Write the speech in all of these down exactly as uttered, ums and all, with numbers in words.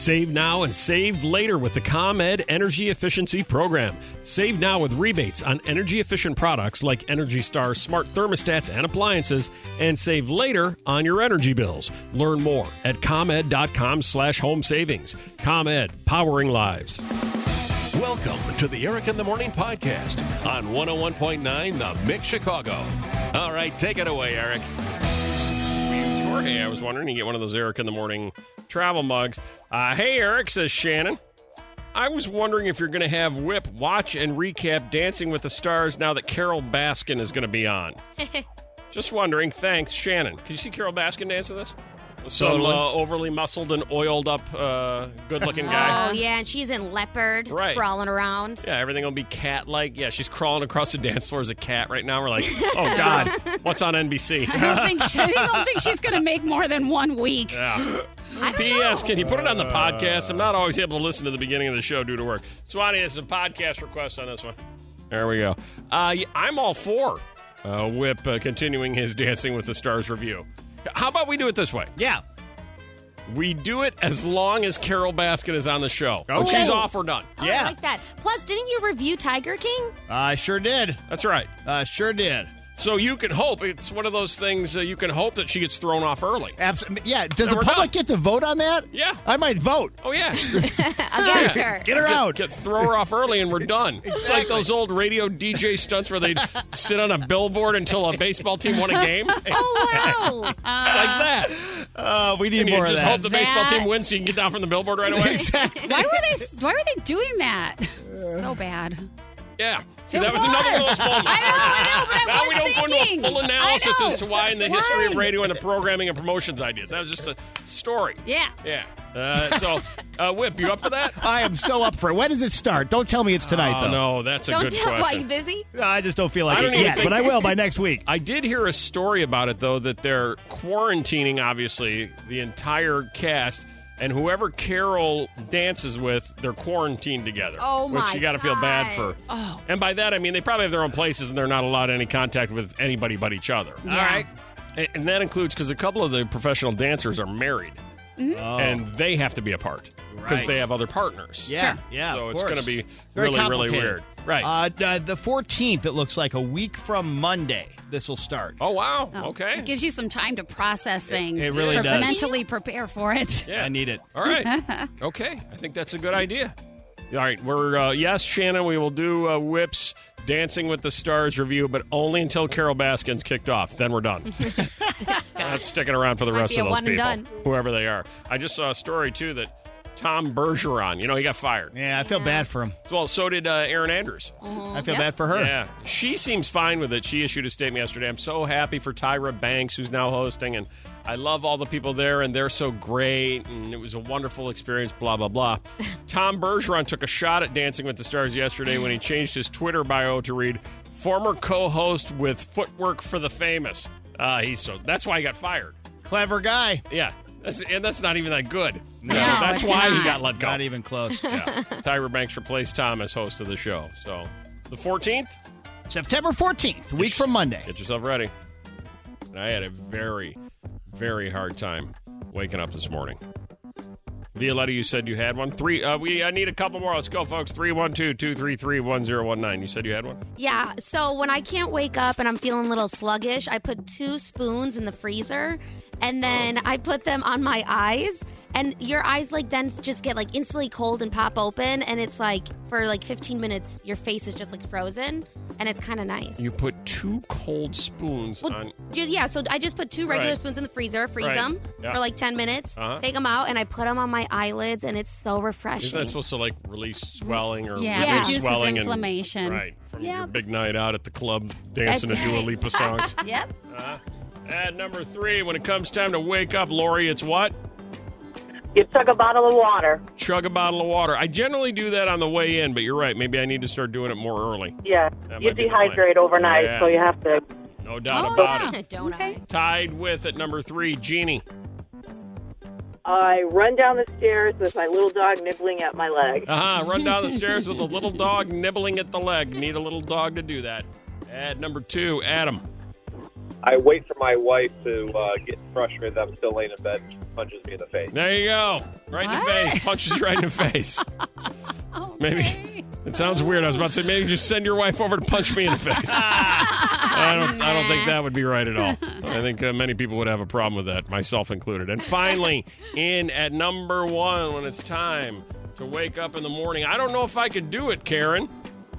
Save now and save later with the ComEd Energy Efficiency Program. Save now with rebates on energy-efficient products like Energy Star smart thermostats and appliances, and save later on your energy bills. Learn more at ComEd.com slash home savings. ComEd, powering lives. Welcome to the Eric in the Morning podcast on one oh one point nine The Mix Chicago. All right, take it away, Eric. Hey, I was wondering, you get one of those Eric in the Morning travel mugs. Uh, hey, Eric, says Shannon. I was wondering if you're going to have Whip watch and recap Dancing with the Stars now that Carol Baskin is going to be on. Just wondering. Thanks, Shannon. Can you see Carol Baskin dance to this? Some Totally. uh, overly muscled and oiled up, uh, good-looking guy. Oh, yeah, and she's in leopard, Right. crawling around. Yeah, everything will be cat-like. Yeah, she's crawling across the dance floor as a cat right now. We're like, oh, God, what's on N B C? I don't think she, I don't think she's going to make more than one week. Yeah. I don't P S. know. Can you put it on the podcast? I'm not always able to listen to the beginning of the show due to work. Swanee, this is a podcast request on this one. There we go. Uh, yeah, I'm all for uh, Whip uh, continuing his Dancing with the Stars review. How about we do it this way? Yeah. We do it as long as Carol Baskin is on the show. Okay. When she's off, we're done. Oh, Yeah. I like that. Plus, didn't you review Tiger King? I sure did. That's right. Uh, sure did. So you can hope. It's one of those things uh, you can hope that she gets thrown off early. Abs- yeah. Does Then the we're public done. get to vote on that? Yeah. I might vote. Oh, yeah. Against her. Get her Get, out. get throw her off early and we're done. It's like those old radio D J stunts where they sit on a billboard until a baseball team won a game. It's Oh, wow. like that. Uh, we need And you more of just that. hope the baseball That- team wins so you can get down from the billboard right away. Exactly. Why were they? Why were they doing that? So bad. Yeah. See, It that was, was. another one of those moments. I know, I know, but I now was we don't go into thinking. a full I analysis know. as to why in the history of Right. radio and the programming and promotions ideas. That was just a story. Yeah. Yeah. Uh, so, uh, Whip, you up for that? I am so up for it. When does it start? Don't tell me it's tonight, Oh, though. no, that's a Don't good tell why question. you busy. I just don't feel like I don't it even yet, think- but I will by next week. I did hear a story about it, though, that they're quarantining, obviously, the entire cast, and whoever Carol dances with, they're quarantined together. Oh, my Which you got to feel bad God. for. Oh. And by that, I mean, they probably have their own places, and they're not allowed any contact with anybody but each other. Yeah. All right. And, and that includes, because a couple of the professional dancers are married, Oh. and they have to be apart, because Right. they have other partners. yeah, Sure. yeah. So of it's course. going to be Very really, really complicated. weird. Right. Uh, uh, the fourteenth, it looks like a week from Monday, this will start. oh, wow. Oh, Okay. It gives you some time to process things. it really for- does. Mentally prepare for it. Yeah. I need it. All right. Okay. I think that's a good idea. All right. We're, uh, yes, Shannon, we will do uh, Whip's Dancing with the Stars review, but only until Carol Baskin's kicked off. Then we're done. Not sticking around for the Might rest be of a those one and people, done. whoever they are. I just saw a story, too, that Tom Bergeron, you know, he got fired. Yeah, I feel bad for him. Well, so did uh, Aaron Andrews. I feel Yep. bad for her. Yeah. She seems fine with it. She issued a statement yesterday. I'm so happy for Tyra Banks, who's now hosting, and I love all the people there, and they're so great, and it was a wonderful experience, blah, blah, blah. Tom Bergeron took a shot at Dancing with the Stars yesterday when he changed his Twitter bio to read, former co-host with Footwork for the Famous. Uh, he's so That's why he got fired. Clever guy. Yeah. That's, and that's not even that good. No, that's it's why he not. got let go. Not even close. Yeah. Tyra Banks replaced Tom as host of the show. So, the fourteenth? September fourteenth, week Get from Monday. Get yourself ready. And I had a very, very hard time waking up this morning. Violetta, you said you had one. Three. Uh, we I need a couple more. Let's go, folks. three one two, two three three, one zero one nine. You said you had one? Yeah, so when I can't wake up and I'm feeling a little sluggish, I put two spoons in the freezer, and then I put them on my eyes, and your eyes like then just get like instantly cold and pop open, and it's like for like fifteen minutes your face is just like frozen, and it's kind of nice. You put two cold spoons Well, on. just, yeah, so I just put two regular Right. spoons in the freezer, freeze Right. them Yeah. for like ten minutes, Uh-huh. take them out, and I put them on my eyelids, and it's so refreshing. Isn't that supposed to like release swelling or Yeah, Yeah. reduce reduces swelling inflammation. And, right from Yeah. your big night out at the club dancing to That's Dua right. Lipa songs. Yep. uh, at number three, when it comes time to wake up, Lori, it's what? You chug a bottle of water. Chug a bottle of water. I generally do that on the way in, but you're right. Maybe I need to start doing it more early. Yeah. That You might be the plan. dehydrate overnight, Yeah. so you have to. No doubt Oh, about yeah. it. Don't Okay. Tied with at number three, Jeannie. I run down the stairs with my little dog nibbling at my leg. Uh-huh. Run down the stairs with a little dog nibbling at the leg. Need a little dog to do that. At number two, Adam. I wait for my wife to uh, get frustrated that I'm still laying in bed and she punches me in the face. There you go. Right in the What? face. Punches you right in the face. Okay. Maybe. It sounds weird. I was about to say, maybe just send your wife over to punch me in the face. I don't I don't think that would be right at all. I think uh, many people would have a problem with that, myself included. And finally, in at number one, when it's time to wake up in the morning. I don't know if I could do it, Karen.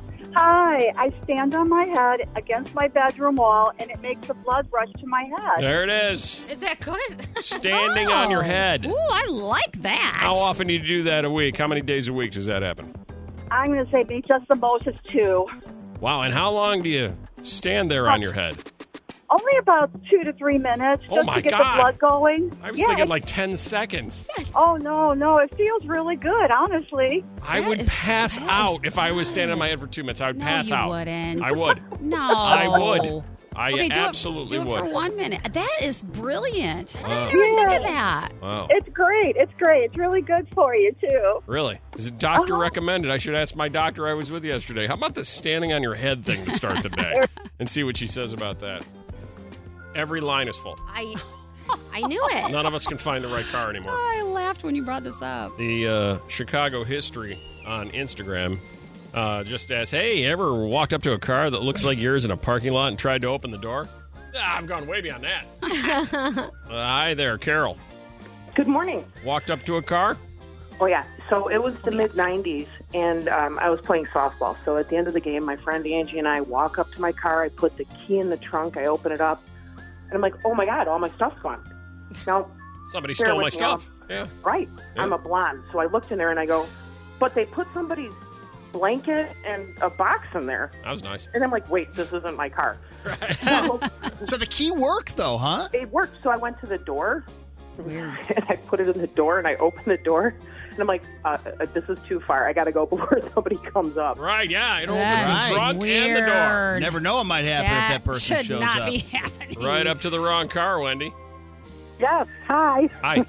Hi, I stand on my head against my bedroom wall, and it makes the blood rush to my head. There it is. Is that good? Standing on your head. Ooh, I like that. How often do you do that a week? How many days a week does that happen? I'm going to say maybe just the most is two. Wow, and how long do you stand there on your head? Only about two to three minutes Oh, just my to get God. the blood going. I was yeah, thinking it's- like ten seconds. Oh, no, no. It feels really good, honestly. I That would is- pass that is out if I was standing on my head for two minutes. I would No, pass you out. wouldn't. I would. No. I would. I Okay, do absolutely it, do would. it for one minute. That is brilliant. I Wow. didn't even think Yeah. of that. Wow. It's great. It's great. It's really good for you, too. Really? Is it doctor Uh-huh. recommended? I should ask my doctor I was with yesterday. How about the standing on your head thing to start the day? And see what she says about that. Every line is full. I I knew it. None of us can find the right car anymore. I laughed when you brought this up. The uh, Chicago history on Instagram uh, just asked, hey, ever walked up to a car that looks like yours in a parking lot and tried to open the door? Ah, I've gone way beyond that. uh, hi there, Carol. Good morning. Walked up to a car? Oh, yeah. So it was the mid nineties, and um, I was playing softball. So at the end of the game, my friend Angie and I walk up to my car. I put the key in the trunk. I open it up, and I'm like, oh, my God, all my stuff's gone. Now, Somebody bear stole my with me, stuff. Yeah. right, Yeah. I'm a blonde. So I looked in there, and I go, but they put somebody's blanket and a box in there. That was nice. And I'm like, wait, this isn't my car. Right. So So the key worked, though, huh? it worked. So I went to the door, Weird. and I put it in the door, and I opened the door. And I'm like, uh, uh, this is too far. I got to go before somebody comes up. Right, yeah. It opens That's the trunk weird. and the door. You never know what might happen that if that person should shows not up. be happening. Right up to the wrong car, Wendy. Yes, hi. Hi.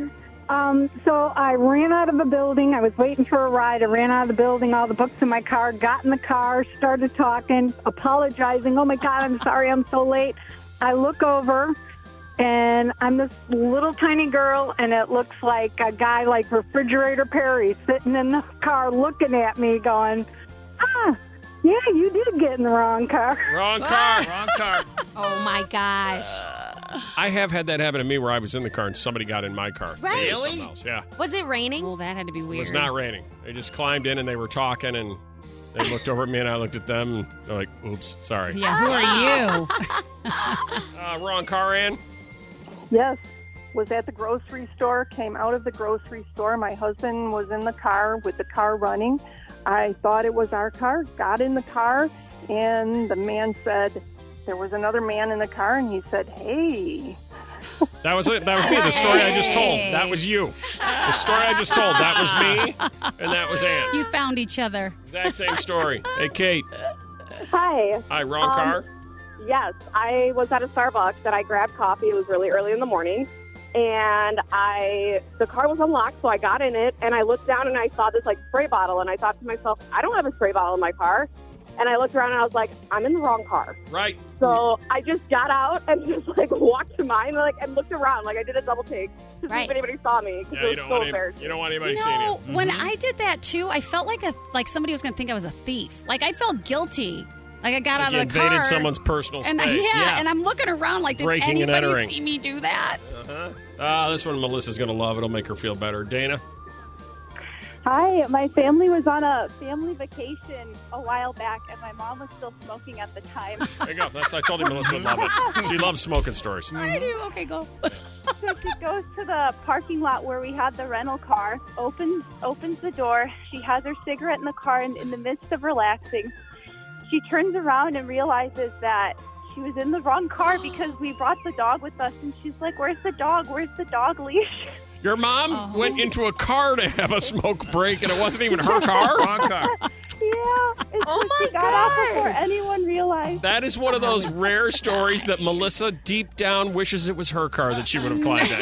Um, so I ran out of the building. I was waiting for a ride. I ran out of the building, all the books in my car, got in the car, started talking, apologizing. Oh, my God, I'm sorry, I'm so late. I look over, and I'm this little tiny girl, and it looks like a guy like Refrigerator Perry sitting in the car looking at me going, ah, yeah, you did get in the wrong car. Wrong car. Wrong car. Oh my gosh. I have had that happen to me where I was in the car and somebody got in my car. Right. It was Really? something else. Yeah. Was it raining? Well, that had to be It weird. was not raining. They just climbed in and they were talking and they looked over at me and I looked at them and they're like, oops, sorry. Yeah, who are you? Uh, wrong car, Ann. Yes. Was at the grocery store, came out of the grocery store. My husband was in the car with the car running. I thought it was our car, got in the car, and the man said, there was another man in the car, and he said, hey. That was it. That was me. The story I just told. That was you. The story I just told. That was me and that was Ann. You found each other. Exact same story. Hey, Kate. Hi. Hi, wrong Um, car. Yes, I was at a Starbucks and I grabbed coffee. It was really early in the morning. And I, the car was unlocked, so I got in it and I looked down and I saw this like spray bottle and I thought to myself, I don't have a spray bottle in my car. And I looked around and I was like, I'm in the wrong car. Right. So I just got out and just like walked to mine and, like, and looked around. Like I did a double take to see Right. if anybody saw me because Yeah, it you was don't, so want any, embarrassing. you don't want anybody You seeing know, you. when I did that too, I felt like a like somebody was going to think I was a thief. Like I felt guilty. Like I got Like out you of the invaded car. someone's personal and space. yeah, Yeah. and I'm looking around like, did Breaking and anybody entering. see me do that? Uh-huh. Ah, this one Melissa's going to love. It'll make her feel better. Dana? Hi, my family was on a family vacation a while back, and my mom was still smoking at the time. There you go. That's I told you Melissa would love it. She loves smoking stories. I do. Okay, go. So she goes to the parking lot where we had the rental car, opens opens the door. She has her cigarette in the car, and in the midst of relaxing, she turns around and realizes that she was in the wrong car because we brought the dog with us. And she's like, "Where's the dog? Where's the dog leash?" Your mom Oh. went into a car to have a smoke break, and it wasn't even her car? Wrong car. Yeah. And Oh so my she got out God. before anyone realized. That is one of those rare stories that Melissa deep down wishes it was her car that she would have climbed in.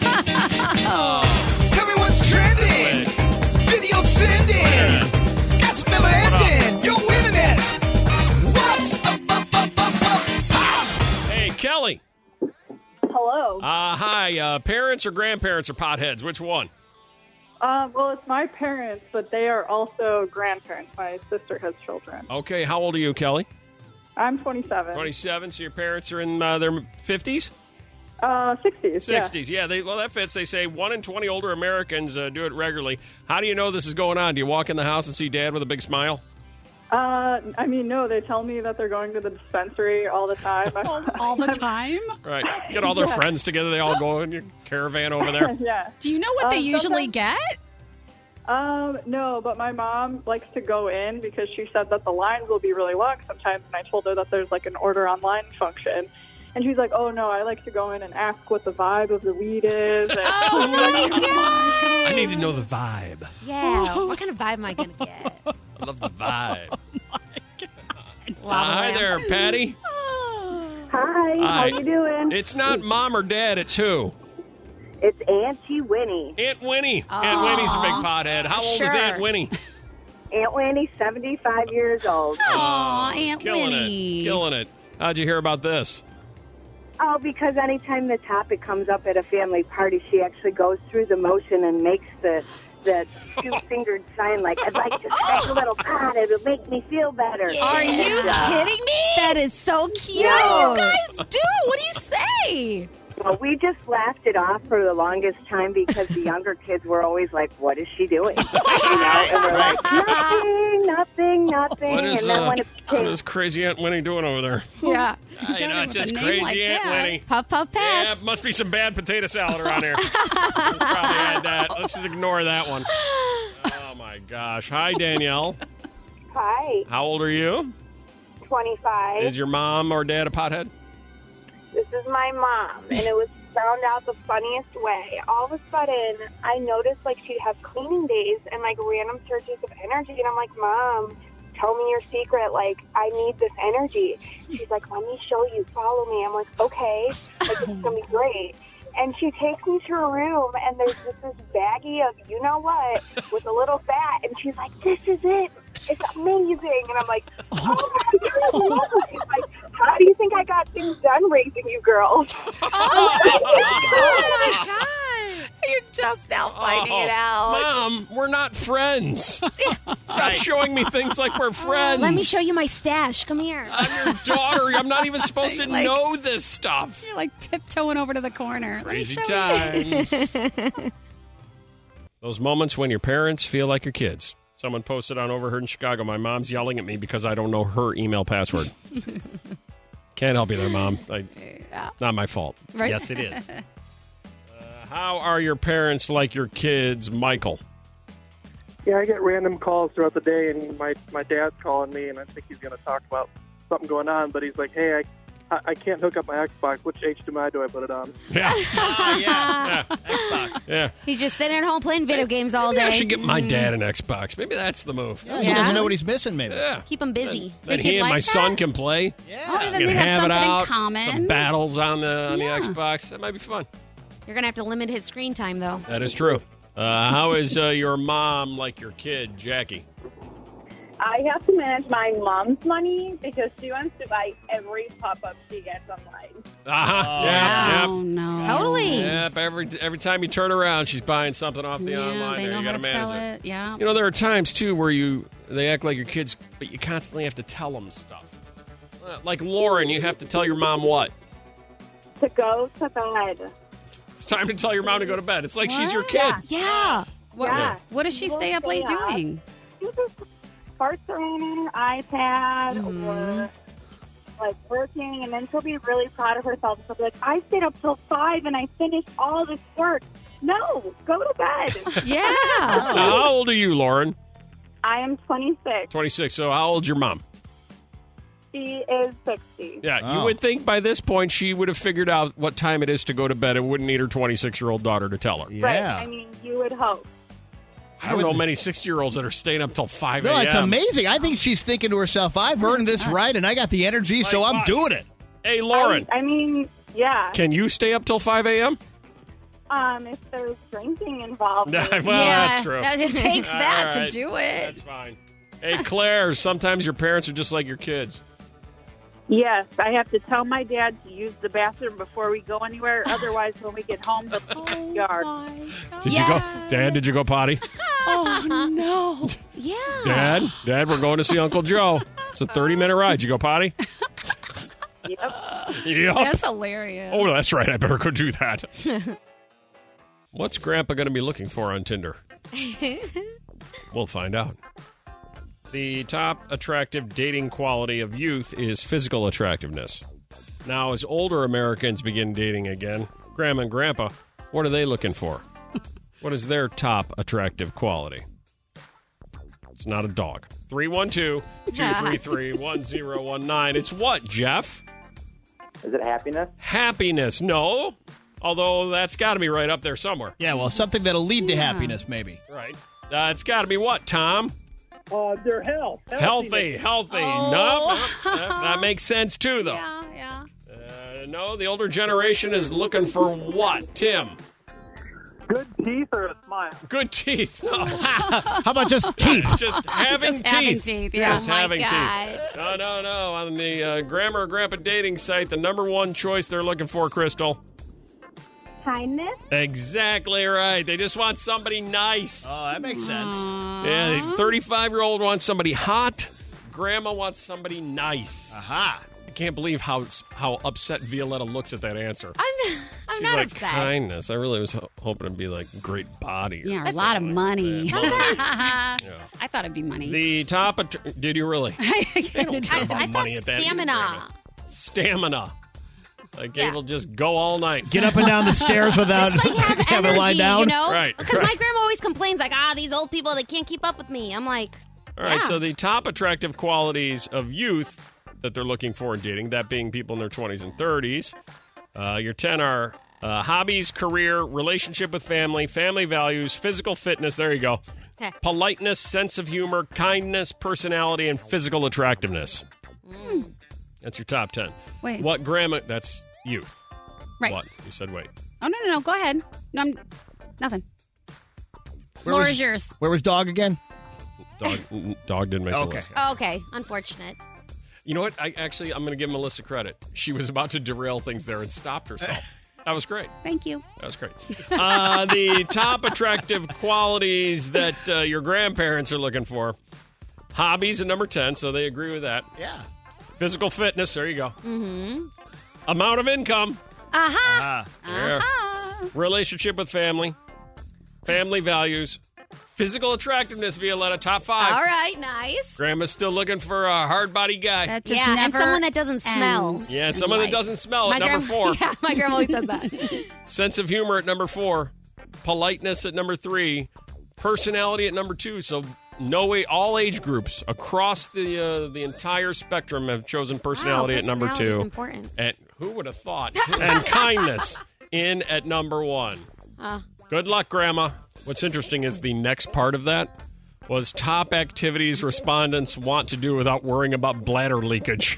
Tell me what's trending. Video sending. Got some never ending. You're winning it. What's up, up, up, up, up? Hey, Kelly. uh, parents or grandparents or potheads? Which one? Um, well, it's my parents, but they are also grandparents. My sister has children. Okay, how old are you, Kelly? I'm twenty-seven. twenty-seven, so your parents are in uh, their fifties? Uh, sixties. sixties, yeah. They, well, that fits. They say one in twenty older Americans uh, do it regularly. How do you know this is going on? Do you walk in the house and see Dad with a big smile? Uh, I mean, no, they tell me that they're going to the dispensary all the time. all, all the time? Right. Get all their Yeah. friends together. They all go in your caravan over there. Yeah. Do you know what they Um, usually sometimes- get? Um, no, but my mom likes to go in because she said that the lines will be really long sometimes, and I told her that there's like an order online function. And she's like, oh, no, I like to go in and ask what the vibe of the weed is. And Oh, my God. I need to know the vibe. Yeah. What kind of vibe am I going to get? I love the vibe. Lava Hi lamp. there, Patty. Hi, Hi. how you doing? It's not Mom or Dad. It's who? It's Auntie Winnie. Aunt Winnie. Aunt Winnie's a big pothead. How old is Sure. Aunt Winnie? Aunt Winnie's seventy-five years old. Aw, Aunt Killing Winnie. it. Killing it. How'd you hear about this? Oh, because anytime the topic comes up at a family party, she actually goes through the motion and makes the the two-fingered sign like, I'd like to smoke a little pot. It'll make me feel better. Are you And, uh, kidding me? That is so cute. What do you guys do? What do you say? Well, we just laughed it off for the longest time because the younger kids were always like, what is she doing? You know, and we're like, nothing, nothing, nothing. What is, and then uh, when it what is crazy Aunt Winnie doing over there? Yeah. Uh, you know, it's with just a name crazy like Aunt that. Winnie. Puff, puff, pass. Yeah, must be some bad potato salad around here. Probably had that. Let's just ignore that one. Oh, my gosh. Hi, Danielle. Hi, How old are you? twenty-five. Is your mom or dad a pothead? This is my mom, and it was found out the funniest way. All of a sudden, I noticed like she'd have cleaning days and like random surges of energy, and I'm like, Mom, tell me your secret. Like, I need this energy. She's like, let me show you. Follow me. I'm like, okay. Like, it's gonna be great. And she takes me to a room, and there's just this baggie of you know what with a little bat, and she's like, this is it. It's amazing. And I'm like, oh my God. She's like, how do you think I got things done raising you girls? Oh, my God. You're just now finding Oh, it out. Mom, we're not friends. Stop showing me things like we're friends. Let me show you my stash. Come here. I'm your daughter. I'm not even supposed to Like- know this stuff. You're like tiptoeing over to the corner. Let me Crazy show you. times. Those moments when your parents feel like your kids. Someone posted on Overheard in Chicago, my mom's yelling at me because I don't know her email password. Can't help you there, Mom. I, Yeah. not my fault. Right? Yes, it is. Uh, how are your parents like your kids, Michael? Yeah, I get random calls throughout the day, and my my dad's calling me, and I think he's going to talk about something going on. But he's like, "Hey, I, I I can't hook up my Xbox. Which H D M I do I put it on?" Yeah. Ah, yeah. Xbox. Yeah. He's just sitting at home playing video games all Maybe day. I should get my dad an Xbox. Maybe that's the move. Yeah, He Yeah. doesn't know what he's missing, maybe. Yeah. Keep him busy. Then They he could and my like son that? can play. Yeah. Oh, then Can they have have it something out. in common. Some battles on the on Yeah. the Xbox. That might be fun. You're going to have to limit his screen time, though. That is true. Uh, how is uh, your mom like your kid, Jackie? I have to manage my mom's money because she wants to buy every pop-up she gets online. Uh-huh. Oh, yeah, Oh, no. Totally. Yep. Every every time you turn around, she's buying something off the Yeah, online. they there. know You how got to to sell manage it. Yeah. You know, there are times too where you they act like your kids, but you constantly have to tell them stuff. Uh, Like Lauren, you have to tell your mom what? To go to bed. It's time to tell your mom to go to bed. It's like she's your kid. Yeah. Yeah. What, Yeah. what does she We'll stay up late stay up. doing? She just farts around on her iPad Mhm. or like working, and then she'll be really proud of herself. She'll be like, I stayed up till five and I finished all this work. No, go to bed. Yeah. Now, how old are you, Lauren? I am twenty-six. twenty-six. So how old's your mom? She is sixty. Yeah, you Oh. would think by this point she would have figured out what time it is to go to bed and wouldn't need her twenty-six-year-old daughter to tell her. Right. Yeah. I mean, you would hope. I don't know many sixty-year-olds that are staying up till five No, a.m. it's amazing. I think she's thinking to herself, I've earned this right, and I got the energy, so Like I'm what? doing it. Hey, Lauren, I, I mean, yeah. can you stay up till five a.m.? Um, if there's drinking involved. well, maybe. Yeah. that's true. That- It takes All that to right. do it. That's fine. Hey, Claire, sometimes your parents are just like your kids. Yes, I have to tell my dad to use the bathroom before we go anywhere. Otherwise, when we get home, the oh yard. Did you go, Dad? Did you go potty? Oh no! Yeah. Dad, Dad, we're going to see Uncle Joe. It's a thirty-minute ride. Did you go potty? Yep. Yep. That's hilarious. Oh, that's right. I better go do that. What's Grandpa going to be looking for on Tinder? We'll find out. The top attractive dating quality of youth is physical attractiveness. Now, as older Americans begin dating again, Grandma and Grandpa, what are they looking for? What is their top attractive quality? It's not a dog. three one two, two three three, one zero one nine. It's what, Jeff? Is it happiness? Happiness. No. Although that's got to be right up there somewhere. Yeah, well, something that'll lead to happiness, maybe. Right. Uh, it's got to be what, Tom? Uh, their health. Healthy, healthy. Oh. No, no, that, that makes sense too, though. Yeah, yeah. Uh, no, the older generation is looking for what, Tim? Good teeth or a smile? Good teeth. No. How about just teeth? Just having Just teeth. having teeth, yeah. Just Oh, my having God. teeth. No, no, no. On the uh, Grandma or Grandpa dating site, the number one choice they're looking for, Crystal. Kindness. Exactly right. They just want somebody nice. Oh, that makes sense. Yeah, the thirty-five-year-old wants somebody hot. Grandma wants somebody nice. Aha. I can't believe how how upset Violetta looks at that answer. I'm, I'm She's not like, upset. kindness. I really was ho- hoping it'd be like great body. or Yeah, a lot of money. Sometimes I thought it'd be money. The top. Att- did you really? They don't care I, about I money thought at that. stamina. Stamina. Like Yeah. able to just go all night. Get up and down the stairs without Just like have having to lie energy, down. you know? Right, Because right. my grandma always complains, like, ah, these old people, they can't keep up with me. I'm like, All right, yeah. so the top attractive qualities of youth that they're looking for in dating, that being people in their twenties and thirties. Uh, your ten are uh, hobbies, career, relationship with family, family values, physical fitness. There you go. Okay. Politeness, sense of humor, kindness, personality, and physical attractiveness. Mm. That's your top ten. Wait. What grandma? That's youth. Right. What? You said wait. Oh, no, no, no. Go ahead. No, I'm nothing. Where Floor was- is yours. Where was dog again? Dog, n- dog didn't make Okay. the list. Oh, okay. Unfortunate. You know what? I actually, I'm going to give Melissa credit. She was about to derail things there and stopped herself. That was great. Thank you. That was great. Uh, the top attractive qualities that uh, your grandparents are looking for. Hobbies at number ten, so they agree with that. Yeah. Physical fitness, there you go. Mm-hmm. Amount of income. Aha. There. Uh-huh. Relationship with family. Family values. Physical attractiveness, Violetta, top five. All right, nice. Grandma's still looking for a hard-body guy. That just Yeah, and never someone that doesn't smell. ends yeah, in someone life. that doesn't smell My at number grandma- four. Yeah, my grandma always says that. Sense of humor at number four. Politeness at number three. Personality at number two. So no way, all age groups across the uh, the entire spectrum have chosen personality Wow, at number personality is two. important. And who would have thought? And kindness in at number one. Uh, Good luck, Grandma. What's interesting is the next part of that was top activities respondents want to do without worrying about bladder leakage.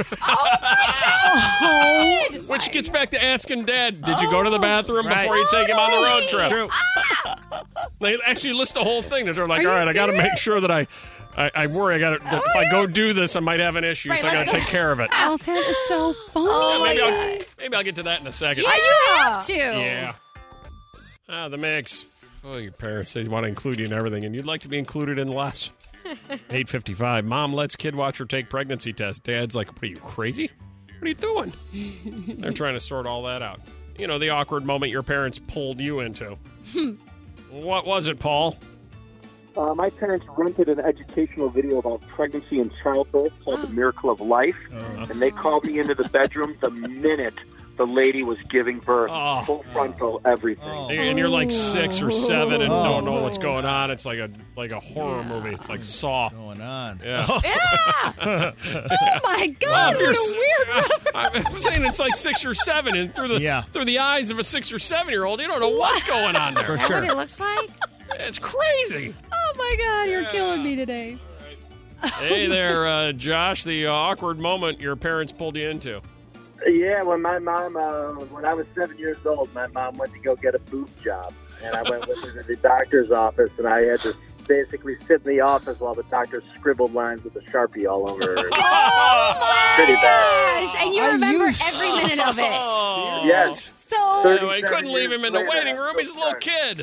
oh, Which gets back to asking Dad, did you go to the bathroom Right. before you take him on the road trip? True. They actually list the whole thing. They're like, Are all you right, I got to serious? make sure that I, I, I worry. I got to. Oh, if I go do this, I might have an issue, Right, so I got let's to go. take care of it. Oh, that is so fun. Oh, maybe, my I'll, God. maybe I'll get to that in a second. Yeah, you have to. Yeah. Ah, the mix. Oh, your parents, they want to include you in everything, and you'd like to be included in less. eight fifty-five. Mom lets kid watch her take pregnancy test. Dad's like, what are you, crazy? What are you doing? They're trying to sort all that out. You know, the awkward moment your parents pulled you into. What was it, Paul? Uh, my parents rented an educational video about pregnancy and childbirth called The Miracle of Life, Uh-huh. and they called me into the bedroom the minute the lady was giving birth. Oh. Full frontal, everything. And you're like six or seven and Oh. don't know what's going on. It's like a like a horror movie. It's like Saw. Going on. Yeah. Oh, my God. Well, if you're What s- a weird I'm saying it's like six or seven, and through the Yeah. through the eyes of a six or seven year old, you don't know what's going on there. For Is that sure. what it looks like? It's crazy. Oh, my God. You're killing me today. Hey there, uh, Josh. The uh, awkward moment your parents pulled you into. Yeah, when my mom, uh, when I was seven years old, my mom went to go get a boob job, and I went with her to the doctor's office, and I had to basically sit in the office while the doctor scribbled lines with a Sharpie all over her. Oh, my Pretty gosh. And you Are remember you every minute of it. Oh. Yes. So, Oh, he couldn't leave him in the years later, waiting room. He's a little kid.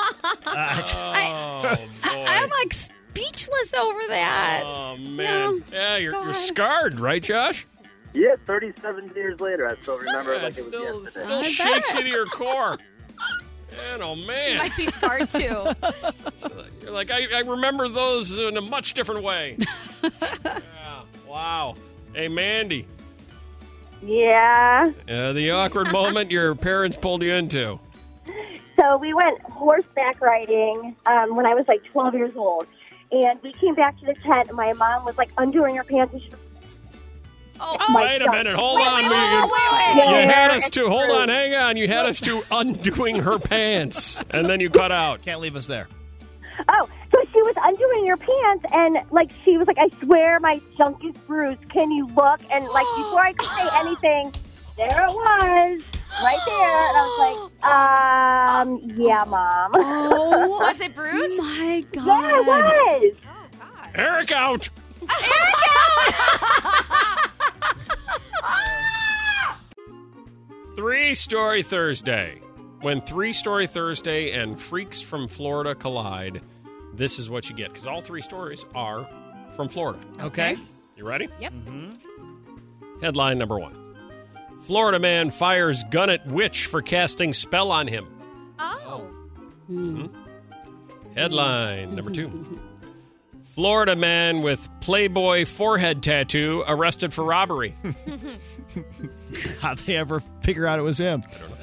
Oh, boy. I'm like speechless over that. Oh, man. Yeah, you're, you're God. scarred, right, Josh? Yeah, thirty-seven years later, I still remember it Yeah, like it it was still, yesterday. still I shakes bet. into your core. Man, oh, man. she might be scarred too. You're like, I, I remember those in a much different way. Yeah, wow. Hey, Mandy, Yeah. uh, the awkward moment your parents pulled you into. So we went horseback riding um, when I was like twelve years old. And we came back to the tent, and my mom was like undoing her pants. And she Oh, my Wait a God. minute. Hold wait, on. wait, You- wait, wait, wait. You Yeah, had us it's to, hold true. on, hang on. You had us to undoing her pants, and then you cut out. Can't leave us there. Oh, so she was undoing her pants, and like she was like, "I swear my junk is bruised. Can you look?" And like before I could say anything, there it was, right there. And I was like, "Um, yeah, mom." Oh, Was it Bruce? my God. Yeah, it was. Eric out. Three Story Thursday. When Three Story Thursday and Freaks from Florida collide, this is what you get. Because all three stories are from Florida. Okay. You ready? Yep. Headline number one. Florida man fires gun at witch for casting spell on him. Oh. Headline number two. Florida man with Playboy forehead tattoo arrested for robbery. How'd they ever figure out it was him?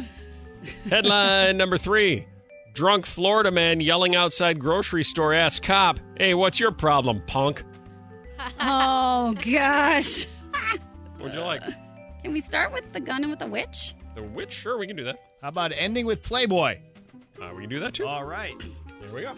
Headline number three. Drunk Florida man yelling outside grocery store asks cop, "Hey, what's your problem, punk?" Oh, gosh. What'd you like? Can we start with the gun and with the witch? The witch? Sure, we can do that. How about ending with Playboy? Uh, we can do that too. All right. Here we go.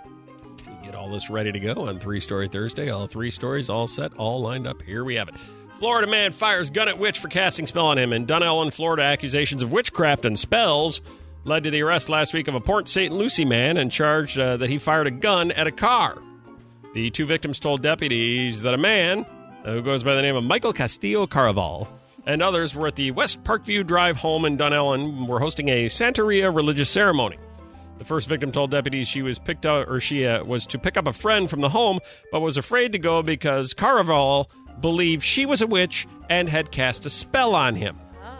We get all this ready to go on Three Story Thursday. All three stories, all set, all lined up. Here we have it. Florida man fires gun at witch for casting spell on him. In Dunellen, Florida, accusations of witchcraft and spells led to the arrest last week of a Port Saint Lucie man and charged uh, that he fired a gun at a car. The two victims told deputies that a man uh, who goes by the name of Michael Castillo Caraval and others were at the West Parkview Drive home in Dunellen were hosting a Santeria religious ceremony. The first victim told deputies she was picked up, or she uh, was to pick up a friend from the home, but was afraid to go because Caraval believed she was a witch and had cast a spell on him.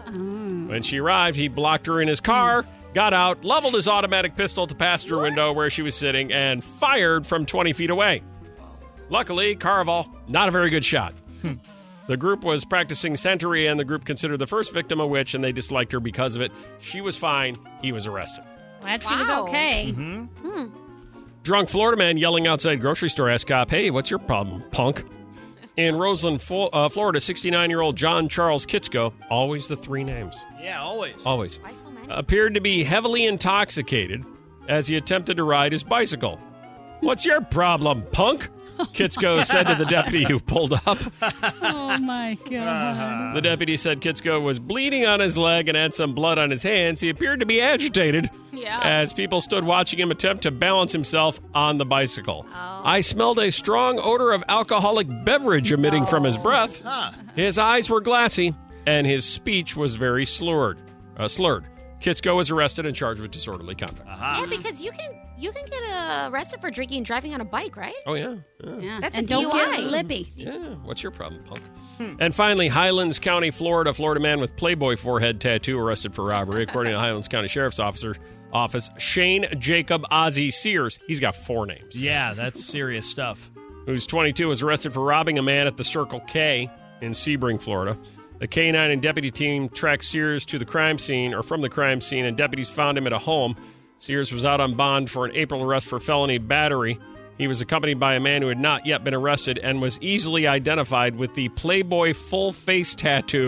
When she arrived, he blocked her in his car, got out, leveled his automatic pistol at the passenger window where she was sitting, and fired from twenty feet away. Luckily, Caraval, not a very good shot. The group was practicing Santeria, and the group considered the first victim a witch, and they disliked her because of it. She was fine. He was arrested. Glad she was Wow. okay. Hmm. Drunk Florida man yelling outside grocery store asked cop, "Hey, what's your problem, punk?" In Roseland, Fo- uh, Florida, sixty-nine-year-old John Charles Kitsko, always the three names, Yeah, always. always, Why so many? appeared to be heavily intoxicated as he attempted to ride his bicycle. "What's your problem, punk?" Kitsko said to the deputy who pulled up. Oh, my God. The deputy said Kitsko was bleeding on his leg and had some blood on his hands. He appeared to be agitated Yeah. as people stood watching him attempt to balance himself on the bicycle. Oh. I smelled a strong odor of alcoholic beverage emitting from his breath. Huh. His eyes were glassy, and his speech was very slurred. Uh, slurred. Kitsko was arrested and charged with disorderly conduct. Yeah, because you can you can get uh, arrested for drinking and driving on a bike, right? Oh, yeah. yeah. Yeah. That's and a don't D U I. get lippy. Yeah, what's your problem, punk? And finally, Highlands County, Florida, Florida man with Playboy forehead tattoo arrested for robbery. According to Highlands County Sheriff's Officer Office, Shane Jacob Ozzie Sears, he's got four names, Yeah, that's serious stuff. who's twenty-two, was arrested for robbing a man at the Circle K in Sebring, Florida. The K nine and deputy team tracked Sears to the crime scene, or from the crime scene, and deputies found him at a home. Sears was out on bond for an April arrest for felony battery. He was accompanied by a man who had not yet been arrested and was easily identified with the Playboy full face tattoo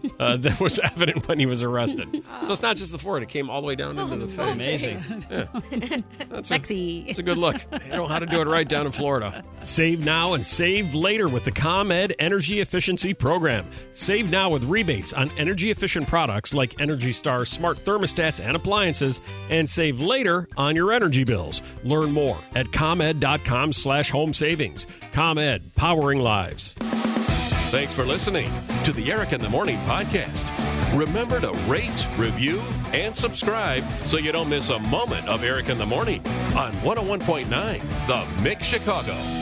uh, that was evident when he was arrested. So it's not just the forehead; it came all the way down into the face. Amazing. Yeah. That's Sexy. A, it's a good look. You know how to do it right down in Florida. Save now and save later with the ComEd Energy Efficiency Program. Save now with rebates on energy-efficient products like Energy Star smart thermostats and appliances, and save later on your energy bills. Learn more at ComEd.com slash home savings. ComEd, powering lives. Thanks for listening to the Eric in the Morning podcast. Remember to rate, review, and subscribe so you don't miss a moment of Eric in the Morning on one oh one point nine The Mix Chicago.